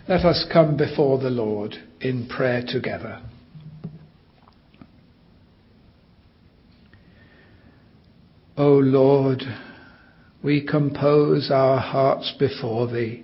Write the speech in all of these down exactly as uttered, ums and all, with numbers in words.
Let us come before the Lord in prayer together. O Lord, we compose our hearts before thee,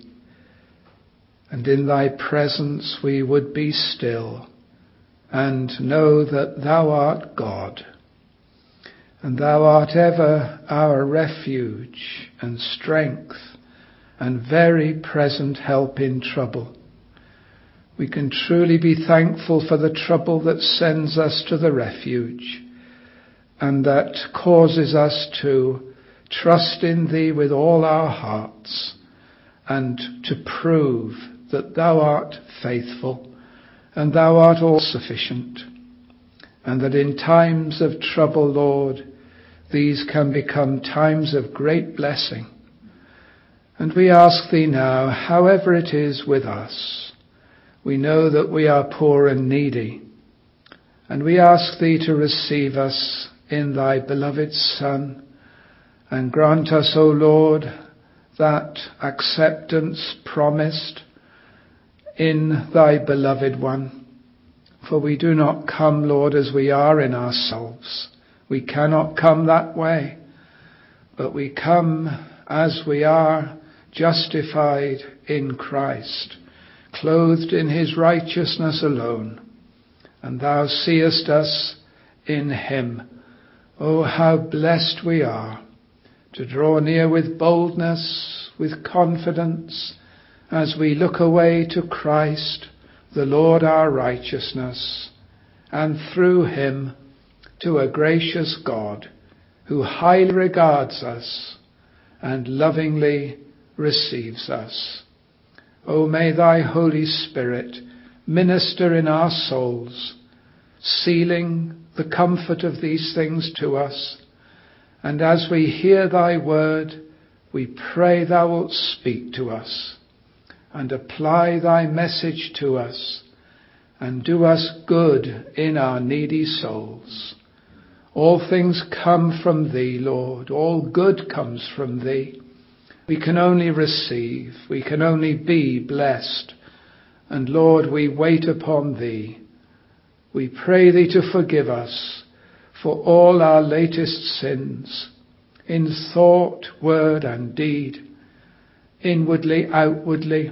and in thy presence we would be still and know that thou art God, and thou art ever our refuge and strength and very present help in trouble. We can truly be thankful for the trouble that sends us to the refuge and that causes us to trust in thee with all our hearts and to prove that thou art faithful and thou art all sufficient, and that in times of trouble, Lord, these can become times of great blessing. And we ask thee now, however it is with us, we know that we are poor and needy, and we ask thee to receive us in thy beloved Son, and grant us, O Lord, that acceptance promised in thy beloved one. For we do not come, Lord, as we are in ourselves. We cannot come that way, but we come as we are, justified in Christ, clothed in his righteousness alone, and thou seest us in him. Oh, how blessed we are to draw near with boldness, with confidence, as we look away to Christ, the Lord our righteousness, and through him to a gracious God who highly regards us and lovingly receives us. O may thy Holy Spirit minister in our souls, sealing the comfort of these things to us, and as we hear thy word, we pray thou wilt speak to us and apply thy message to us and do us good in our needy souls. All things come from thee, Lord. All good comes from thee. We can only receive. We can only be blessed. And Lord, we wait upon thee. We pray thee to forgive us for all our latest sins, in thought, word, and deed, inwardly, outwardly,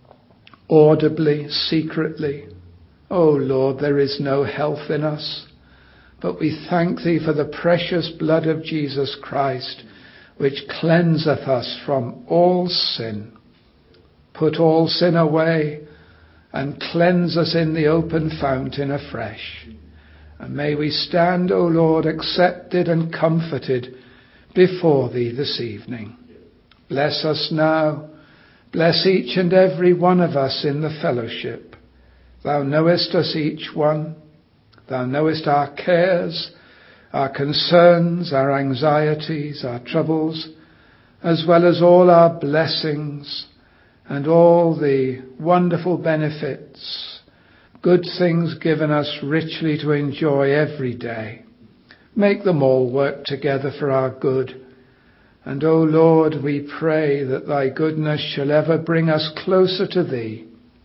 audibly, secretly. O Lord, there is no health in us, but we thank thee for the precious blood of Jesus Christ, which cleanseth us from all sin. Put all sin away and cleanse us in the open fountain afresh. And may we stand, O Lord, accepted and comforted before thee this evening. Bless us now. Bless each and every one of us in the fellowship. Thou knowest us each one. Thou knowest our cares, our concerns, our anxieties, our troubles, as well as all our blessings and all the wonderful benefits, good things given us richly to enjoy every day. Make them all work together for our good. And, O Lord, we pray that thy goodness shall ever bring us closer to thee,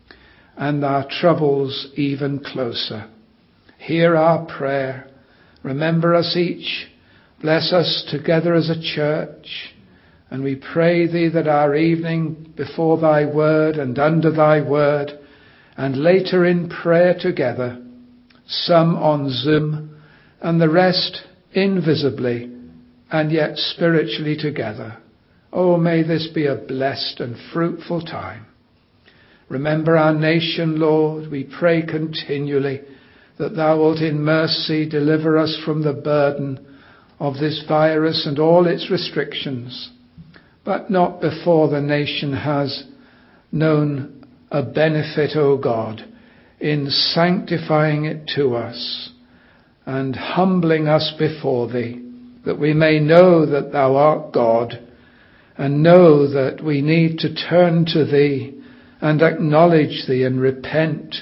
and our troubles even closer. Hear our prayer. Remember us each. Bless us together as a church. And we pray thee that our evening before thy word and under thy word, and later in prayer together, some on Zoom and the rest invisibly and yet spiritually together. Oh, may this be a blessed and fruitful time. Remember our nation, Lord. We pray continually that thou wilt in mercy deliver us from the burden of this virus and all its restrictions, but not before the nation has known a benefit, O God, in sanctifying it to us and humbling us before thee, that we may know that thou art God and know that we need to turn to thee and acknowledge thee and repent.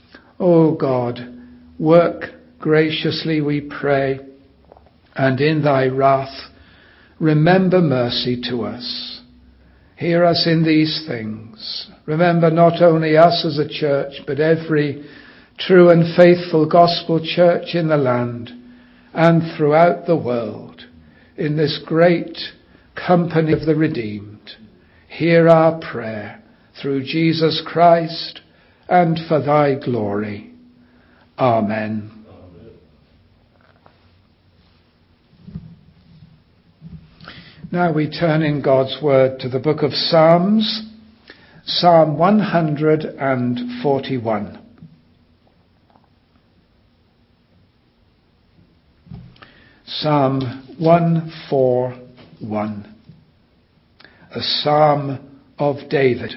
O God, work graciously, we pray, and in thy wrath remember mercy to us. Hear us in these things. Remember not only us as a church, but every true and faithful gospel church in the land and throughout the world, in this great company of the redeemed. Hear our prayer through Jesus Christ and for thy glory. Amen. Now we turn in God's word to the book of Psalms, Psalm one hundred forty-one. Psalm one forty-one, a psalm of David.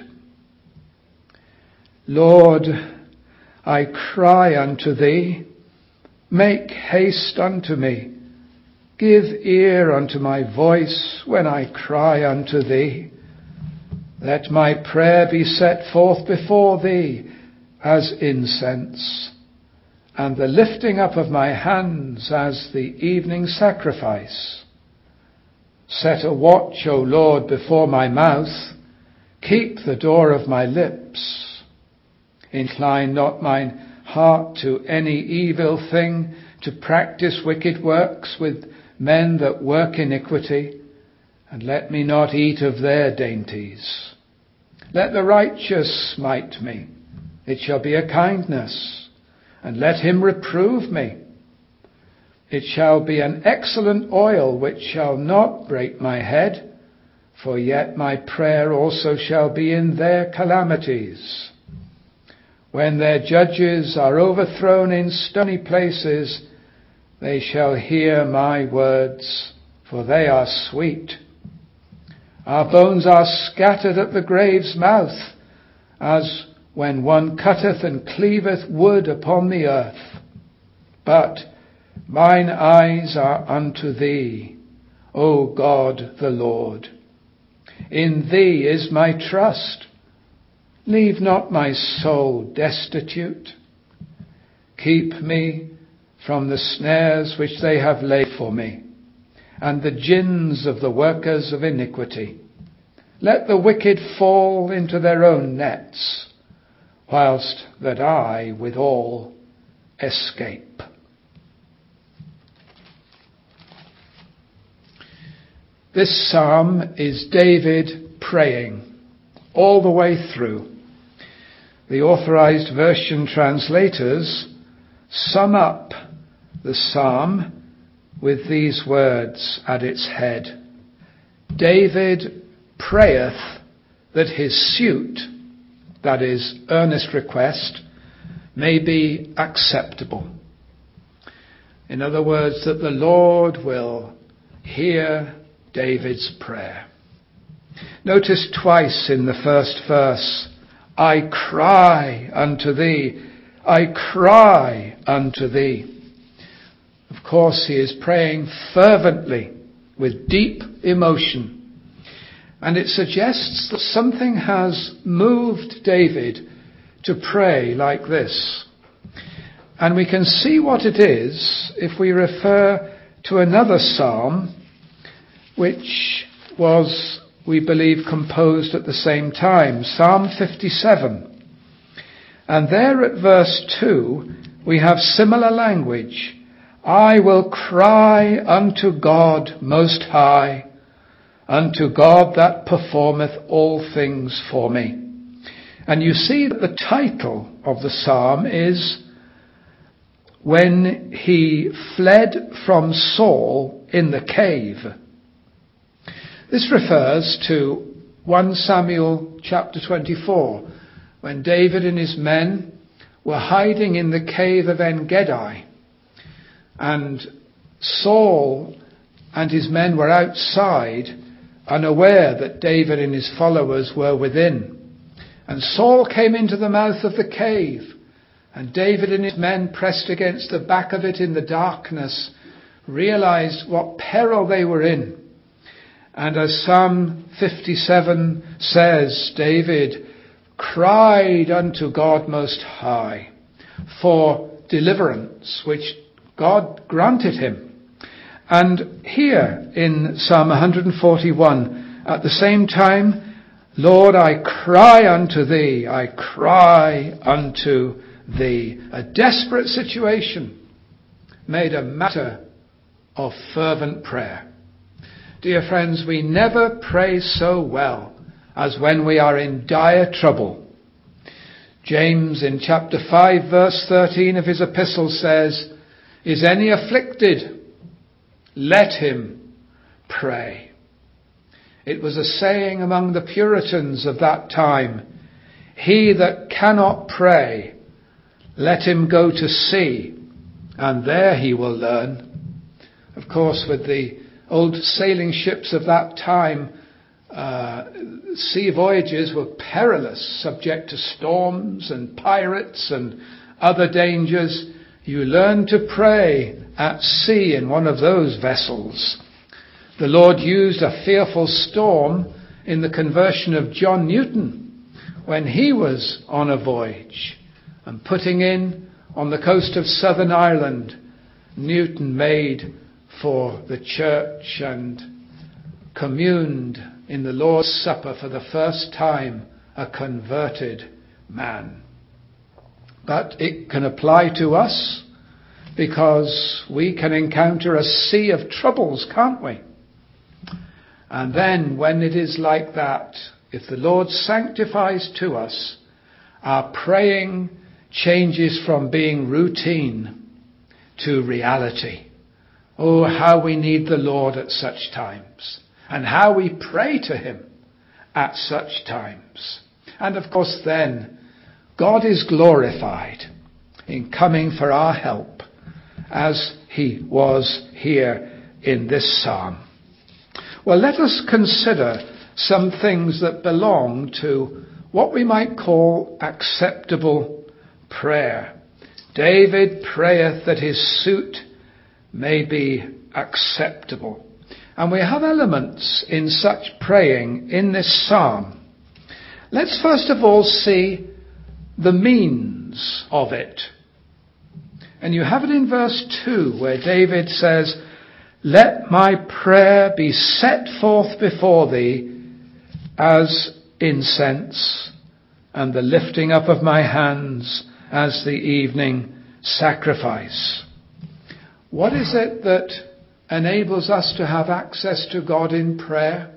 Lord, I cry unto thee, make haste unto me. Give ear unto my voice when I cry unto thee. Let my prayer be set forth before thee as incense, and the lifting up of my hands as the evening sacrifice. Set a watch, O Lord, before my mouth. Keep the door of my lips. Incline not mine heart to any evil thing, to practice wicked works with men that work iniquity, and let me not eat of their dainties. Let the righteous smite me, it shall be a kindness, and let him reprove me. It shall be an excellent oil which shall not break my head, for yet my prayer also shall be in their calamities. When their judges are overthrown in stony places, they shall hear my words, for they are sweet. Our bones are scattered at the grave's mouth, as when one cutteth and cleaveth wood upon the earth. But mine eyes are unto thee, O God the Lord. In thee is my trust. Leave not my soul destitute. Keep me from the snares which they have laid for me, and the gins of the workers of iniquity. Let the wicked fall into their own nets, whilst that I withal escape. This psalm is David praying all the way through. The Authorized Version translators sum up the psalm with these words at its head. David prayeth that his suit, that is, earnest request, may be acceptable. In other words, that the Lord will hear David's prayer. Notice twice in the first verse, I cry unto thee, I cry unto thee. Of course, he is praying fervently with deep emotion. And it suggests that something has moved David to pray like this. And we can see what it is if we refer to another psalm, which was, we believe, composed at the same time, Psalm fifty-seven. And there at verse two, we have similar language. I will cry unto God most high, unto God that performeth all things for me. And you see that the title of the psalm is When He Fled from Saul in the Cave. This refers to First Samuel chapter twenty-four, when David and his men were hiding in the cave of En-Gedi, and Saul and his men were outside, unaware that David and his followers were within. And Saul came into the mouth of the cave, and David and his men pressed against the back of it in the darkness, realized what peril they were in. And as Psalm fifty-seven says, David cried unto God Most High for deliverance, which God granted him. And here in Psalm one forty-one, at the same time, Lord, I cry unto thee, I cry unto thee. A desperate situation made a matter of fervent prayer. Dear friends, we never pray so well as when we are in dire trouble. James in chapter five verse thirteen of his epistle says, "Is any afflicted? Let him pray." It was a saying among the Puritans of that time, "He that cannot pray, let him go to sea, and there he will learn." Of course, with the old sailing ships of that time, uh, sea voyages were perilous, subject to storms and pirates and other dangers. You learn to pray at sea in one of those vessels. The Lord used a fearful storm in the conversion of John Newton when he was on a voyage. And putting in on the coast of southern Ireland, Newton made for the church and communed in the Lord's Supper for the first time, a converted man. But it can apply to us because we can encounter a sea of troubles, can't we? And then when it is like that, if the Lord sanctifies to us, our praying changes from being routine to reality. Oh, how we need the Lord at such times, and how we pray to him at such times. And of course then, God is glorified in coming for our help, as he was here in this psalm. Well, let us consider some things that belong to what we might call acceptable prayer. David prayeth that his suit may be acceptable. And we have elements in such praying in this psalm. Let's first of all see the means of it. And you have it in verse two, where David says, "Let my prayer be set forth before thee as incense, and the lifting up of my hands as the evening sacrifice." What is it that enables us to have access to God in prayer?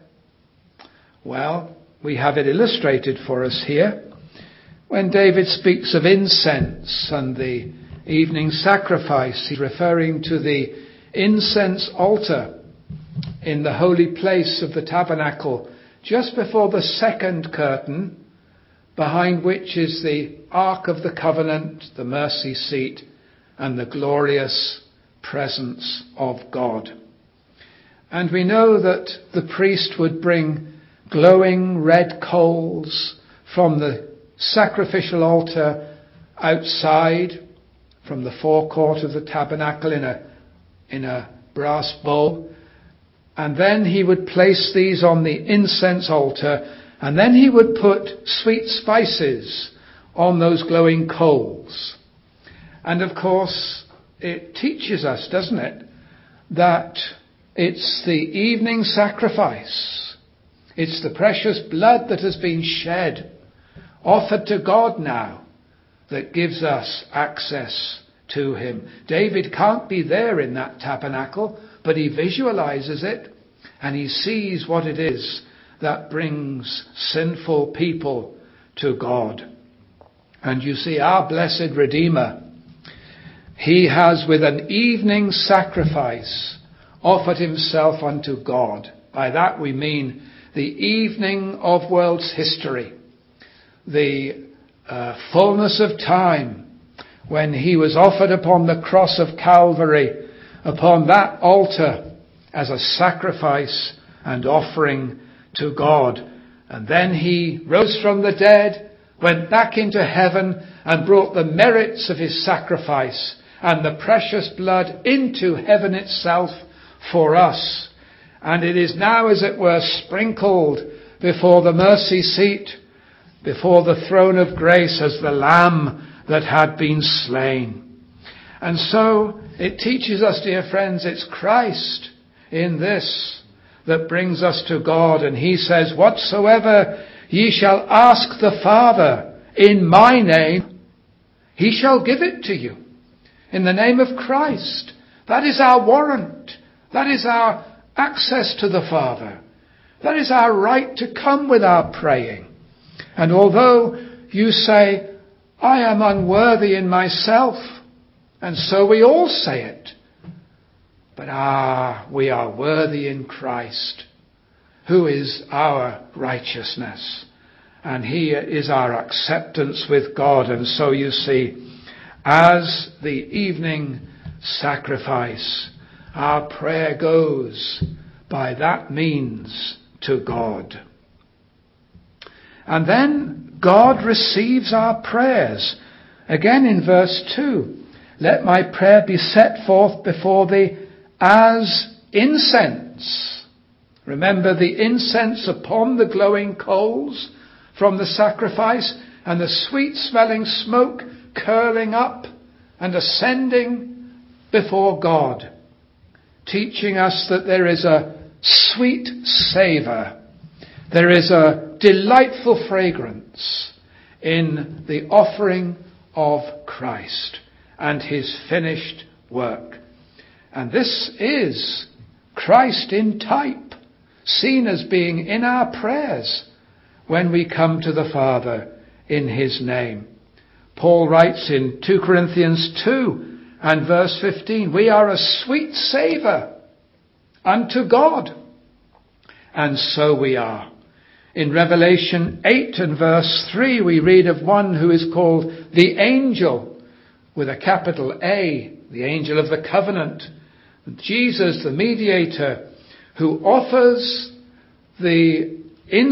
Well, we have it illustrated for us here. When David speaks of incense and the evening sacrifice, he's referring to the incense altar in the holy place of the tabernacle, just before the second curtain, behind which is the Ark of the Covenant, the mercy seat, and the glorious presence of God. And we know that the priest would bring glowing red coals from the sacrificial altar outside, from the forecourt of the tabernacle in a, in a brass bowl. And then he would place these on the incense altar, and then he would put sweet spices on those glowing coals. And of course, it teaches us, doesn't it, that it's the evening sacrifice. It's the precious blood that has been shed, offered to God now, that gives us access to him. David can't be there in that tabernacle, but he visualizes it, and he sees what it is that brings sinful people to God. And you see, our blessed Redeemer, he has with an evening sacrifice offered himself unto God. By that we mean the evening of world's history, the uh, fullness of time, when he was offered upon the cross of Calvary, upon that altar as a sacrifice and offering to God. And then he rose from the dead, went back into heaven, and brought the merits of his sacrifice and the precious blood into heaven itself for us. And it is now, as it were, sprinkled before the mercy seat, before the throne of grace, as the lamb that had been slain. And so it teaches us, dear friends, it's Christ in this that brings us to God. And he says, "Whatsoever Ye shall ask the Father in my name. He shall give it to you. In the name of Christ. That is our warrant. That is our access to the Father. That is our right to come with our praying. And although you say, I am unworthy in myself, and so we all say it, but ah, we are worthy in Christ, who is our righteousness, and he is our acceptance with God. And so you see, as the evening sacrifice, our prayer goes by that means to God. And then God receives our prayers. Again in verse two, let my prayer be set forth before thee as incense. Remember the incense upon the glowing coals from the sacrifice, and the sweet smelling smoke curling up and ascending before God, teaching us that there is a sweet savour, there is a delightful fragrance in the offering of Christ and his finished work. And this is Christ in type, seen as being in our prayers when we come to the Father in his name. Paul writes in two Corinthians two and verse fifteen, we are a sweet savour unto God. And so we are. In Revelation eight and verse three, we read of one who is called the angel, with a capital A, the angel of the covenant. Jesus, the mediator, who offers the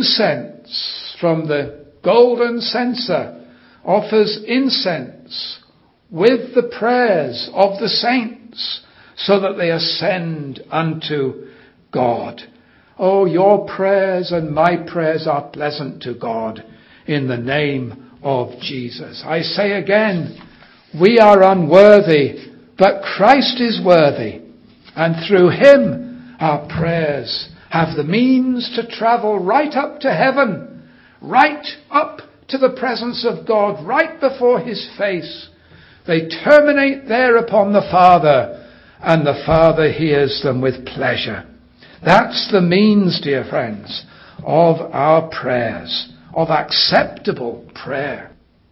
incense from the golden censer, offers incense with the prayers of the saints, so that they ascend unto God. Oh, your prayers and my prayers are pleasant to God in the name of Jesus. I say again, we are unworthy, but Christ is worthy. And through him, our prayers have the means to travel right up to heaven, right up to the presence of God, right before his face. They terminate there upon the Father, and the Father hears them with pleasure. That's the means, dear friends, of our prayers, of acceptable prayer.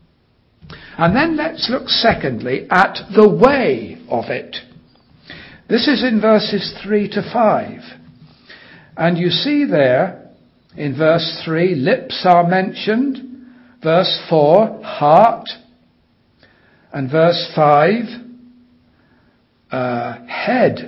And then let's look secondly at the way of it. This is in verses three to five. And you see there, in verse three, lips are mentioned. Verse four, heart. And verse five, uh, head.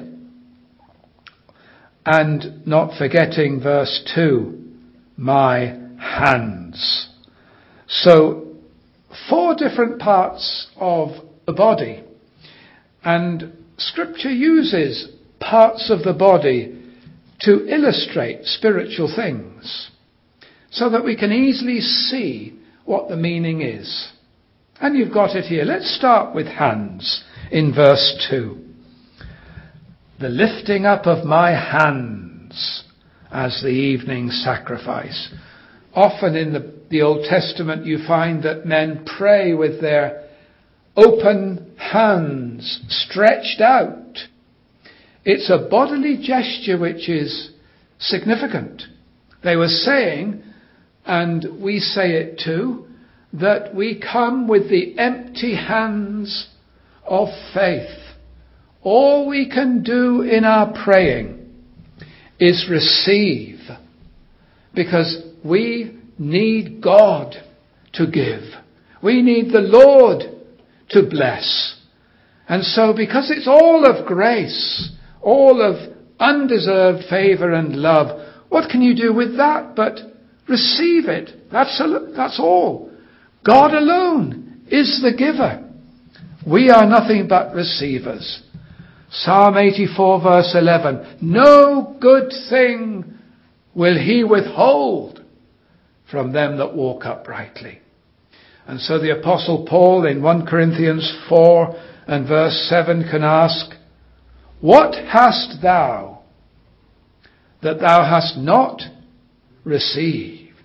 And not forgetting verse two, my hands. So, four different parts of the body. And Scripture uses parts of the body to illustrate spiritual things, so that we can easily see what the meaning is. And you've got it here. Let's start with hands in verse two. The lifting up of my hands as the evening sacrifice. Often in the, the Old Testament you find that men pray with their open hands stretched out. It's a bodily gesture which is significant. They were saying, and we say it too, that we come with the empty hands of faith. All we can do in our praying is receive, because we need God to give. We need the Lord to bless. And so, because it's all of grace, all of undeserved favour and love, what can you do with that but receive it? That's, a, that's all. God alone is the giver. We are nothing but receivers. Psalm eighty-four verse eleven, no good thing will he withhold from them that walk uprightly. And so the Apostle Paul in First Corinthians four and verse seven can ask, what hast thou that thou hast not received?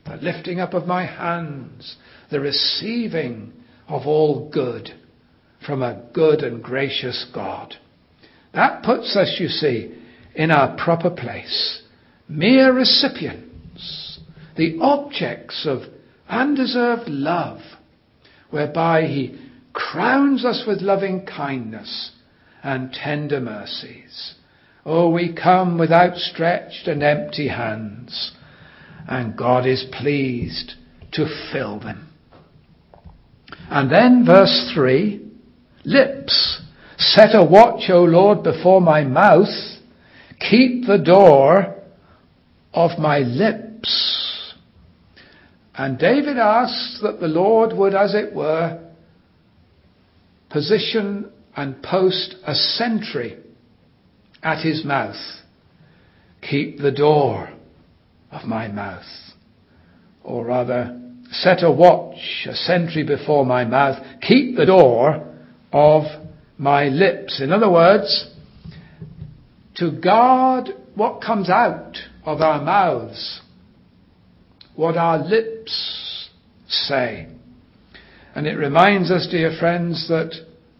the lifting up of my hands, the receiving of all good from a good and gracious God. That puts us, you see, in our proper place. Mere recipients, the objects of undeserved love, whereby he crowns us with loving kindness and tender mercies. Oh, we come with outstretched and empty hands, and God is pleased to fill them. And then verse three, lips, set a watch, O Lord, before my mouth, keep the door of my lips. And David asks that the Lord would, as it were, position and post a sentry at his mouth. Keep the door of my mouth. Or rather, set a watch, a sentry before my mouth. Keep the door of my lips. In other words, to guard what comes out of our mouths, what our lips say. And it reminds us, dear friends, that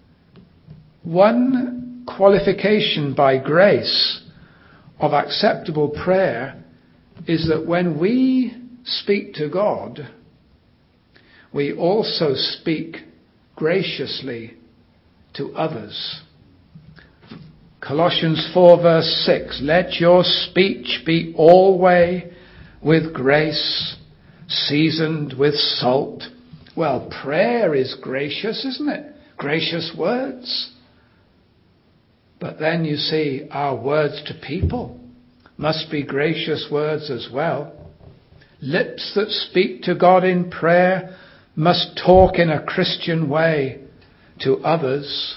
one qualification by grace of acceptable prayer is that when we speak to God, we also speak graciously to others. Colossians four verse six, let your speech be always with grace, seasoned with salt. Well, prayer is gracious, isn't it? Gracious words. But then you see, our words to people must be gracious words as well. Lips that speak to God in prayer must talk in a Christian way to others.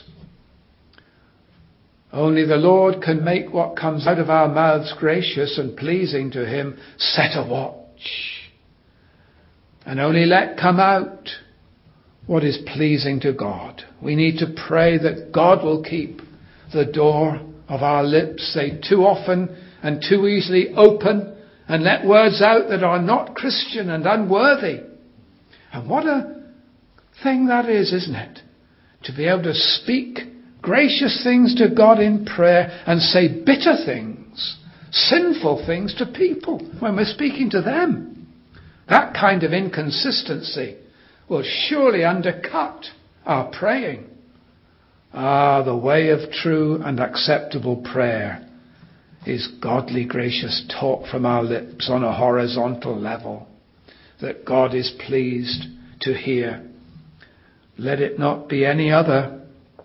Only the Lord can make what comes out of our mouths gracious and pleasing to him. Set a watch. And only let come out what is pleasing to God. We need to pray that God will keep the door of our lips. They too often and too easily open and let words out that are not Christian and unworthy. And what a thing that is, isn't it? To be able to speak gracious things to God in prayer and say bitter things, sinful things to people when we're speaking to them. That kind of inconsistency will surely undercut our praying. Ah, the way of true and acceptable prayer is godly, gracious talk from our lips on a horizontal level that God is pleased to hear. Let it not be any other.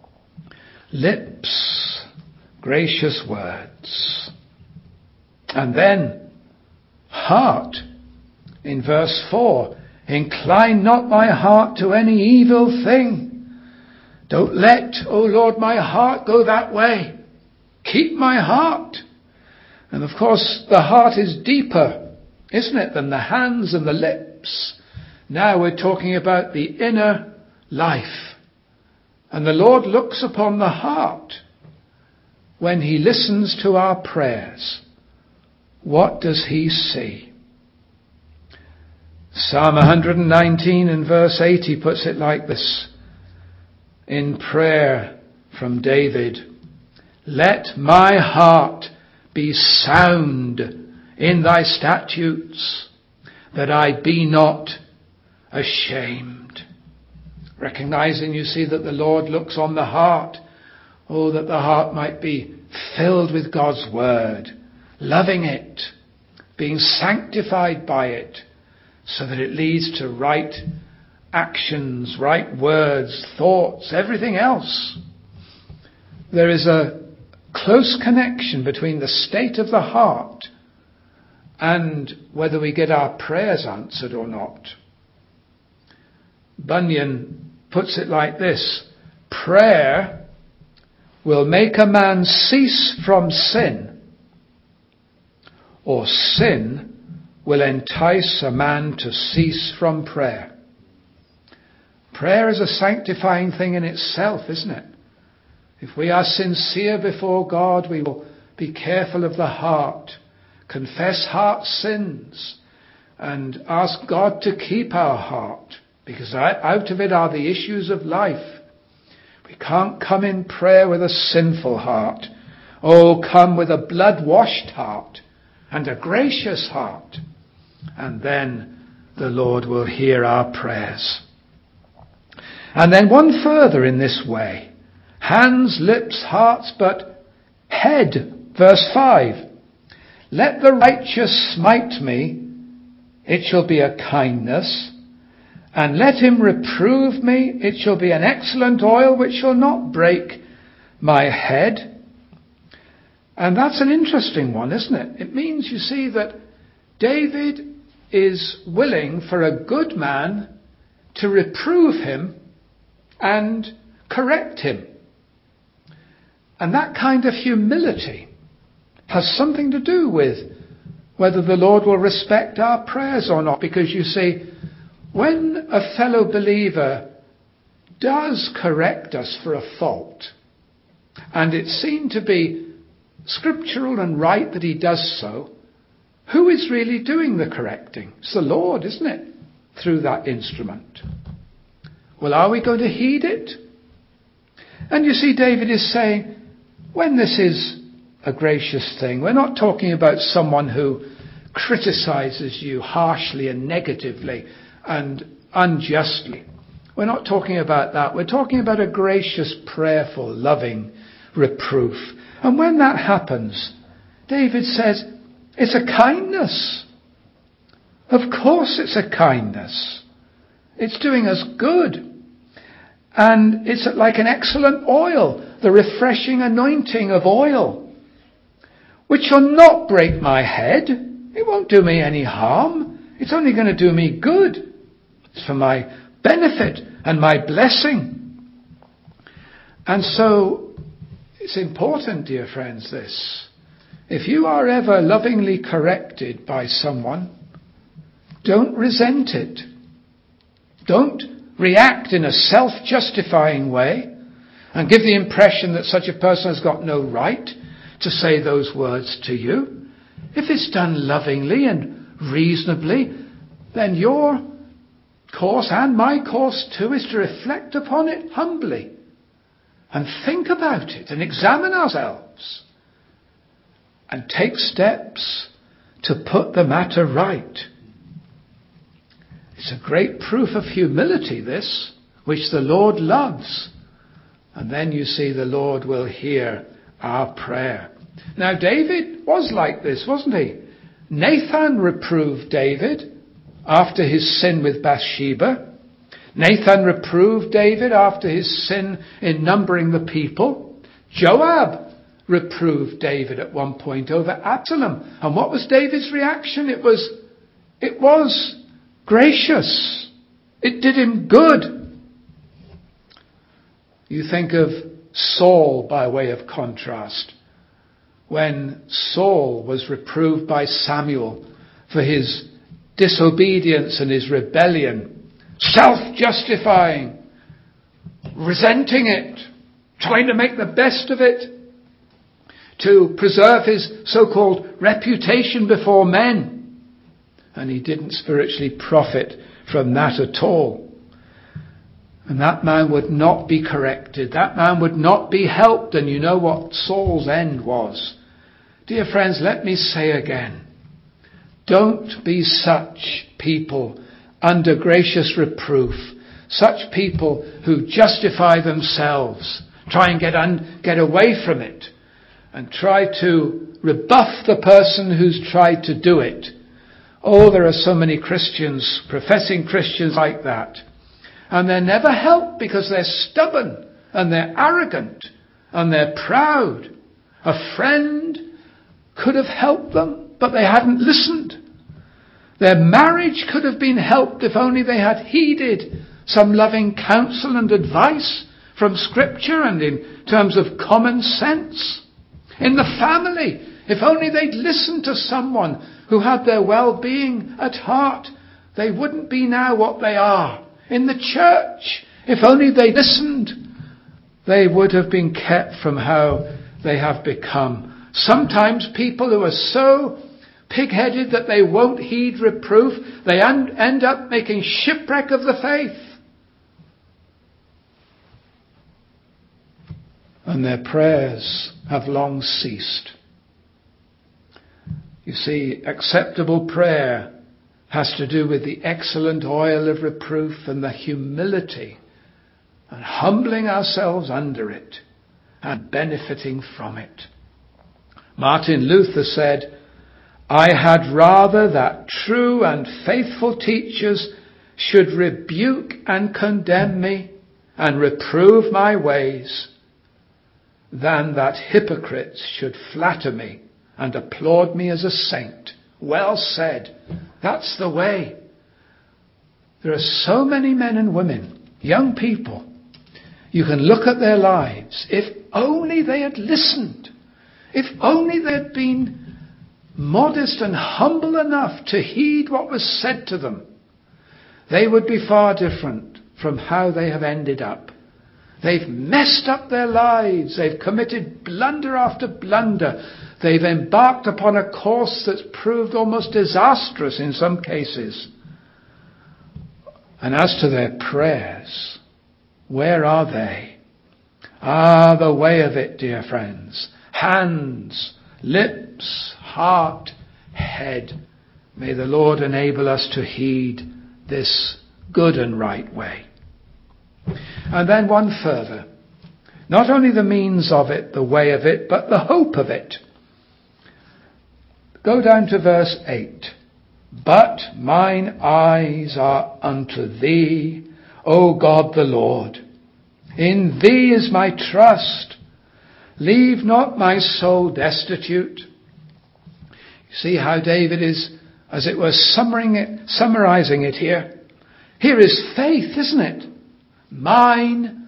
Lips, gracious words. And then, heart, in verse four, incline not my heart to any evil thing. Don't let, O Lord, my heart go that way. Keep my heart. And of course, the heart is deeper, isn't it, than the hands and the lips. Now we're talking about the inner life. And the Lord looks upon the heart when he listens to our prayers. What does he see? Psalm one nineteen and verse eighty puts it like this. In prayer from David, let my heart be sound in thy statutes, that I be not ashamed. Recognizing, you see, that the Lord looks on the heart. Oh, that the heart might be filled with God's word, loving it, being sanctified by it, so that it leads to right actions, right words, thoughts, everything else. There is a close connection between the state of the heart and whether we get our prayers answered or not. Bunyan puts it like this: prayer will make a man cease from sin, or sin will entice a man to cease from prayer. Prayer is a sanctifying thing in itself, isn't it? If we are sincere before God, we will be careful of the heart, confess heart sins, and ask God to keep our heart, because out of it are the issues of life. We can't come in prayer with a sinful heart. Oh, come with a blood-washed heart and a gracious heart, and then the Lord will hear our prayers. And then one further in this way. Hands, lips, hearts, but head. Verse five. Let the righteous smite me, it shall be a kindness. And let him reprove me, it shall be an excellent oil which shall not break my head. And that's an interesting one, isn't it? It means, you see, that David is willing for a good man to reprove him and correct him. And that kind of humility has something to do with whether the Lord will respect our prayers or not. Because you see, when a fellow believer does correct us for a fault, and it's seen to be scriptural and right that he does so, who is really doing the correcting? It's the Lord, isn't it? Through that instrument. Well, are we going to heed it? And you see, David is saying, when this is a gracious thing, we're not talking about someone who criticizes you harshly and negatively and unjustly. We're not talking about that. We're talking about a gracious, prayerful, loving reproof. And when that happens, David says, it's a kindness. Of course it's a kindness. It's doing us good. And it's like an excellent oil, the refreshing anointing of oil, which shall not break my head. It won't do me any harm. It's only going to do me good. It's for my benefit and my blessing. And so it's important, dear friends, this. If you are ever lovingly corrected by someone, don't resent it. Don't react in a self-justifying way and give the impression that such a person has got no right to say those words to you. If it's done lovingly and reasonably, then your course and my course too is to reflect upon it humbly and think about it and examine ourselves and take steps to put the matter right. It's a great proof of humility, this, which the Lord loves. And then you see the Lord will hear our prayer. Now, David was like this, wasn't he? Nathan reproved David after his sin with Bathsheba. Nathan reproved David after his sin in numbering the people. Joab reproved David at one point over Absalom. And what was David's reaction? It was, it was gracious. It did him good. You think of Saul by way of contrast. When Saul was reproved by Samuel for his disobedience and his rebellion, self-justifying, resenting it, trying to make the best of it, to preserve his so-called reputation before men. And he didn't spiritually profit from that at all. And that man would not be corrected. That man would not be helped. And you know what Saul's end was. Dear friends, let me say again, don't be such people under gracious reproof, such people who justify themselves, try and get un- get away from it, and try to rebuff the person who's tried to do it. Oh, there are so many Christians, professing Christians like that. And they're never helped because they're stubborn and they're arrogant and they're proud. A friend could have helped them, but they hadn't listened. Their marriage could have been helped if only they had heeded some loving counsel and advice from Scripture and in terms of common sense. In the family, if only they'd listened to someone who had their well-being at heart, they wouldn't be now what they are. In the church, if only they listened, they would have been kept from how they have become. Sometimes people who are so pig-headed that they won't heed reproof. They un- end up making shipwreck of the faith. And their prayers have long ceased. You see, acceptable prayer has to do with the excellent oil of reproof and the humility and humbling ourselves under it and benefiting from it. Martin Luther said, "I had rather that true and faithful teachers should rebuke and condemn me and reprove my ways, than that hypocrites should flatter me and applaud me as a saint." Well said. That's the way. There are so many men and women, young people. You can look at their lives. If only they had listened. If only they had been modest and humble enough to heed what was said to them, they would be far different from how they have ended up. They've messed up their lives. They've committed blunder after blunder. They've embarked upon a course that's proved almost disastrous in some cases. And as to their prayers, where are they? Ah, the way of it, dear friends. Hands, lips, heart, head. May the Lord enable us to heed this good and right way. And then one further. Not only the means of it, the way of it, but the hope of it. Go down to verse eight. "But mine eyes are unto thee, O God the Lord. In thee is my trust. Leave not my soul destitute." You see how David is, as it were, summarizing it, summarizing it here. Here is faith, isn't it? Mine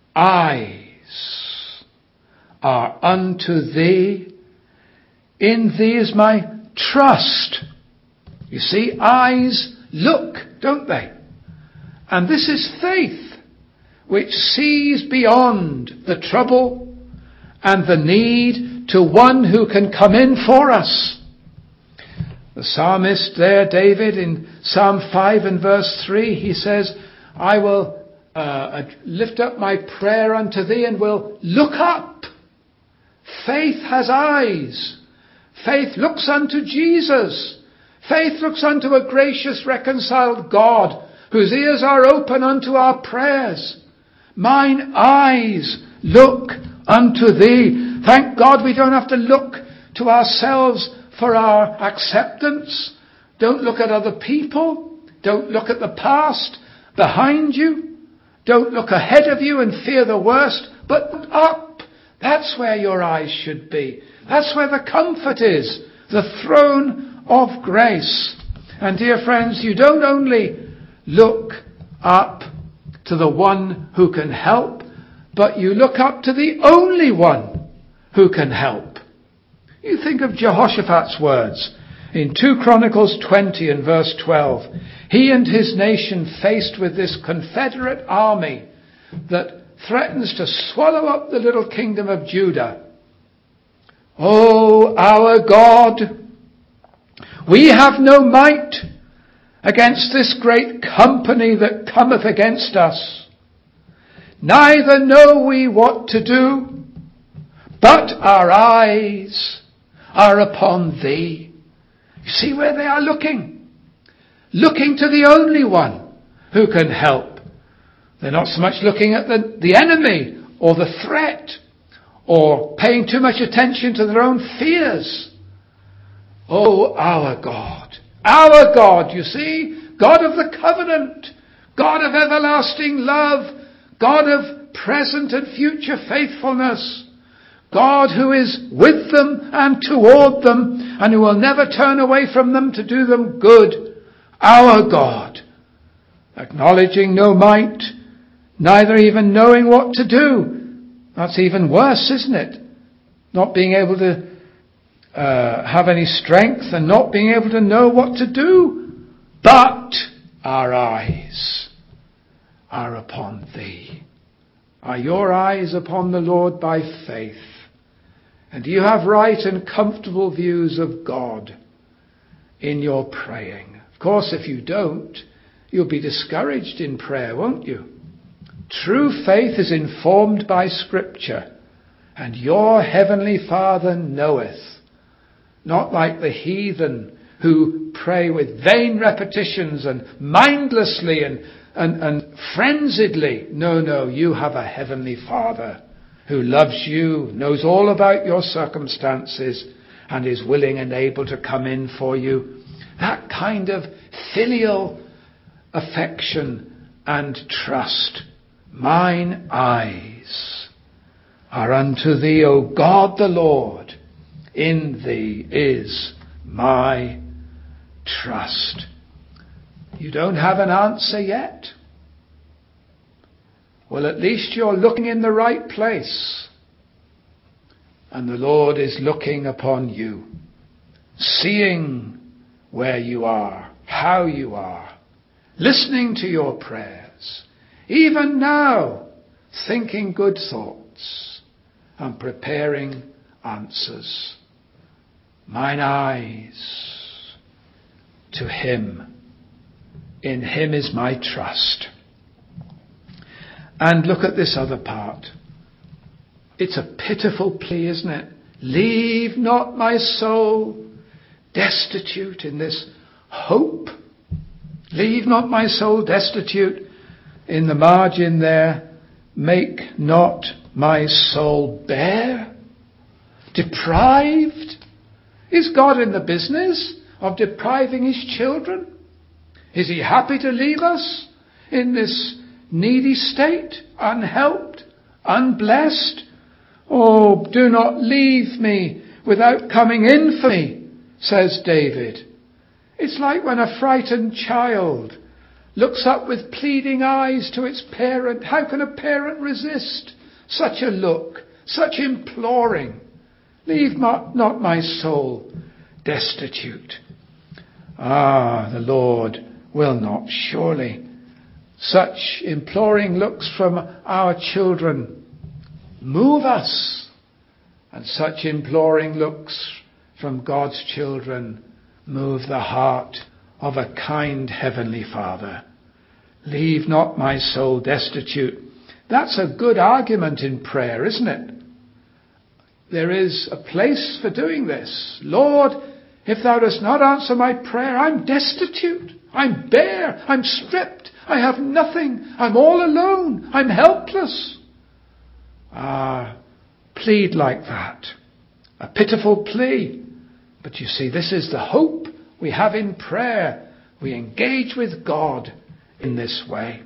eyes are unto thee. In thee is my trust. You see, eyes look, don't they? And this is faith, which sees beyond the trouble and the need to one who can come in for us. The psalmist there, David, in Psalm five and verse three, he says, "I will uh, lift up my prayer unto thee and will look up." Faith has eyes. Faith looks unto Jesus. Faith looks unto a gracious, reconciled God, whose ears are open unto our prayers. Mine eyes look unto thee. Thank God we don't have to look to ourselves for our acceptance. Don't look at other people. Don't look at the past behind you. Don't look ahead of you and fear the worst, but look up. That's where your eyes should be. That's where the comfort is, the throne of grace. And dear friends, you don't only look up to the one who can help, but you look up to the only one who can help. You think of Jehoshaphat's words in two Chronicles twenty and verse twelve. He and his nation faced with this confederate army that threatens to swallow up the little kingdom of Judah. "O our God, we have no might against this great company that cometh against us. Neither know we what to do, but our eyes are upon thee." You see where they are looking? Looking to the only one who can help. They're not so much looking at the, the enemy or the threat or paying too much attention to their own fears. Oh, our God. Our God, you see, God of the covenant, God of everlasting love, God of present and future faithfulness, God who is with them and toward them and who will never turn away from them to do them good. Our God, acknowledging no might, neither even knowing what to do. That's even worse, isn't it? Not being able to uh, have any strength and not being able to know what to do. But our eyes are upon thee. Are your eyes upon the Lord by faith? And do you have right and comfortable views of God? in your praying. Of course, if you don't, you'll be discouraged in prayer, won't you? True faith is informed by Scripture, and your heavenly Father knoweth. Not like the heathen who pray with vain repetitions and mindlessly and, and, and frenziedly. No, no, you have a heavenly Father who loves you, knows all about your circumstances, and is willing and able to come in for you. That kind of filial affection and trust. Mine eyes are unto thee, O God the Lord. In thee is my trust. You don't have an answer yet? Well, at least you're looking in the right place. And the Lord is looking upon you, seeing where you are, how you are, listening to your prayers, even now thinking good thoughts and preparing answers. Mine eyes to him. In him is my trust. And look at this other part. It's a pitiful plea, isn't it? Leave not my soul destitute in this hope. Leave not my soul destitute. In the margin there, make not my soul bare. Deprived? Is God in the business of depriving his children? Is he happy to leave us in this needy state, unhelped, unblessed? Oh, do not leave me without coming in for me, says David. It's like when a frightened child looks up with pleading eyes to its parent. How can a parent resist such a look, such imploring? Leave not, not my soul destitute. Ah, the Lord will not, surely. Such imploring looks from our children move us, and such imploring looks from God's children move the heart of a kind heavenly Father. Leave not my soul destitute. That's a good argument in prayer, isn't it? There is a place for doing this. Lord, if thou dost not answer my prayer, I'm destitute. I'm bare. I'm stripped. I have nothing. I'm all alone. I'm helpless. Ah, plead like that. A pitiful plea. But you see, this is the hope we have in prayer. We engage with God in this way.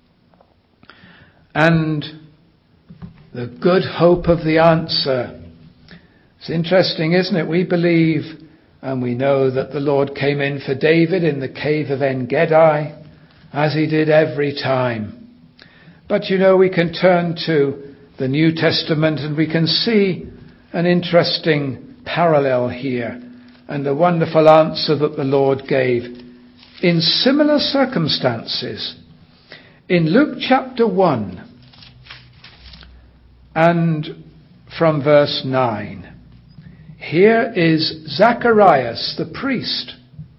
And the good hope of the answer. It's interesting, isn't it? We believe and we know that the Lord came in for David in the cave of En-Gedi, as he did every time. But you know, we can turn to the New Testament and we can see an interesting parallel here and a wonderful answer that the Lord gave in similar circumstances. In Luke chapter one and from verse nine, here is Zacharias the priest.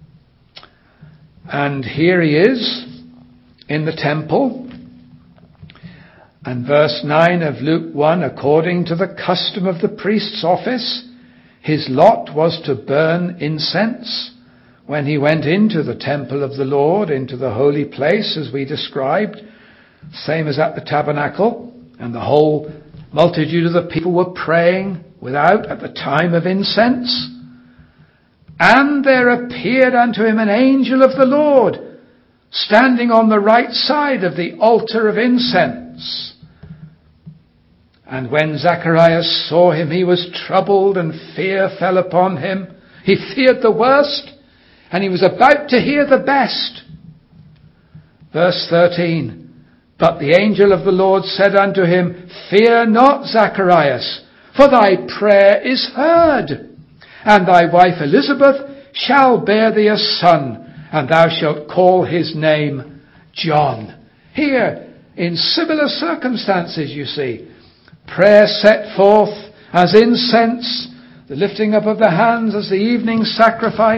And here he is in the temple. And verse nine of Luke one, according to the custom of the priest's office, his lot was to burn incense when he went into the temple of the Lord, into the holy place, as we described, same as at the tabernacle. And the whole multitude of the people were praying without at the time of incense. And there appeared unto him an angel of the Lord, standing on the right side of the altar of incense. And when Zacharias saw him, he was troubled, and fear fell upon him. He feared the worst, and he was about to hear the best. Verse thirteen, but the angel of the Lord said unto him, fear not, Zacharias, for thy prayer is heard, and thy wife Elizabeth shall bear thee a son, and thou shalt call his name John. Here, in similar circumstances, you see, prayer set forth as incense, the lifting up of the hands as the evening sacrifice,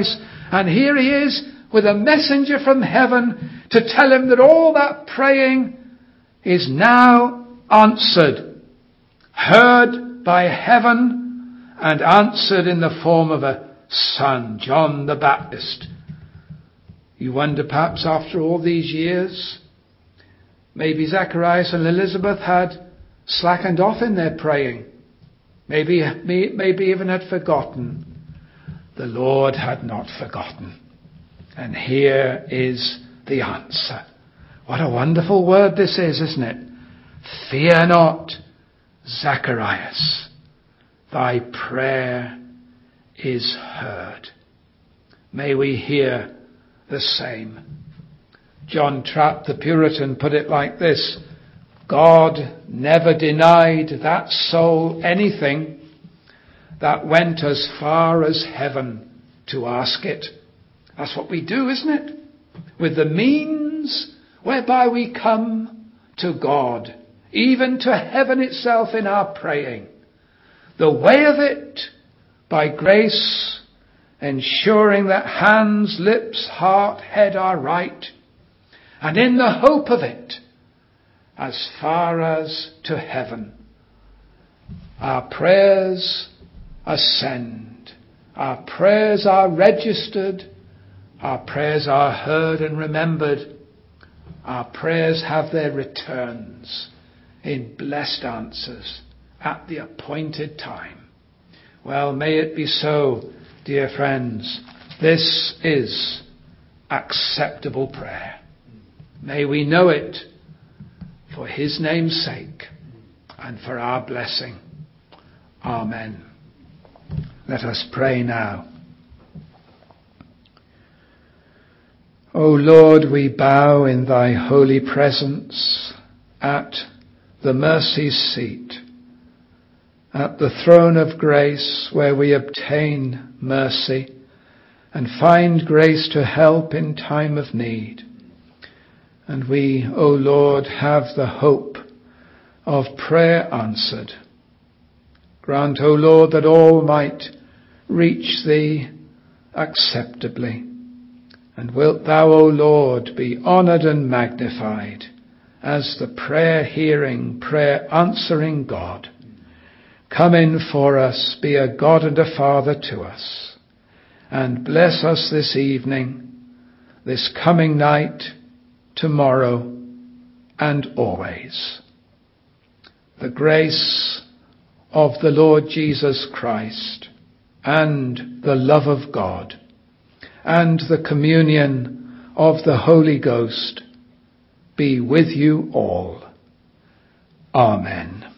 And here he is with a messenger from heaven to tell him that all that praying is now answered, heard by heaven and answered in the form of a son, John the Baptist. You wonder perhaps after all these years, maybe Zacharias and Elizabeth had slackened off in their praying. Maybe, maybe even had forgotten. The Lord had not forgotten. And here is the answer. What a wonderful word this is, isn't it? Fear not, Zacharias. Thy prayer is heard. May we hear the same. John Trapp, the Puritan, put it like this: God never denied that soul anything that went as far as heaven to ask it. That's what we do, isn't it? With the means whereby we come to God, even to heaven itself in our praying. The way of it, by grace, ensuring that hands, lips, heart, head are right, and in the hope of it, as far as to heaven. Our prayers ascend. Our prayers are registered. Our prayers are heard and remembered. Our prayers have their returns in blessed answers at the appointed time. Well, may it be so, dear friends. This is acceptable prayer. May we know it for his name's sake and for our blessing. Amen. Let us pray now. O Lord, we bow in thy holy presence at the mercy seat, at the throne of grace where we obtain mercy and find grace to help in time of need. And we, O Lord, have the hope of prayer answered. Grant, O Lord, that all might reach thee acceptably. And wilt thou, O Lord, be honoured and magnified as the prayer-hearing, prayer-answering God. Come in for us, be a God and a Father to us, and bless us this evening, this coming night, tomorrow, and always. The grace of the Lord Jesus Christ, and the love of God, and the communion of the Holy Ghost be with you all. Amen.